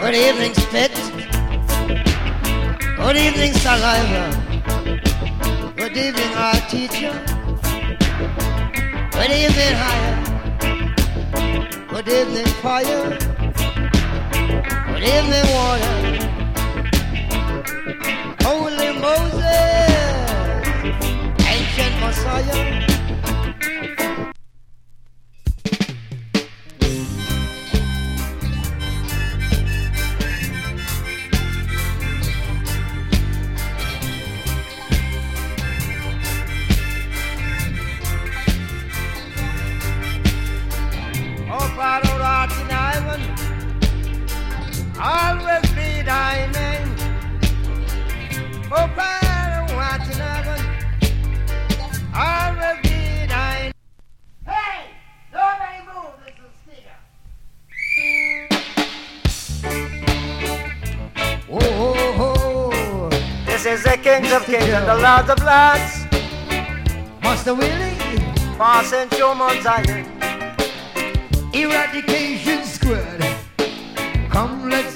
Good evening, spit. Good evening, saliva. Good evening, our teacher. Good evening, higher. Good evening, fire. Good evening, water. Holy Moses, ancient Messiah. Always be thy name. Oh, Father, what in heaven. Always be thy name. Hey, nobody move. This is Stinger. Oh. This is the Kings of Kings and the Lords of Lords. Master Willie. Passing through Mount Zion. Eradication Squad. Come, let's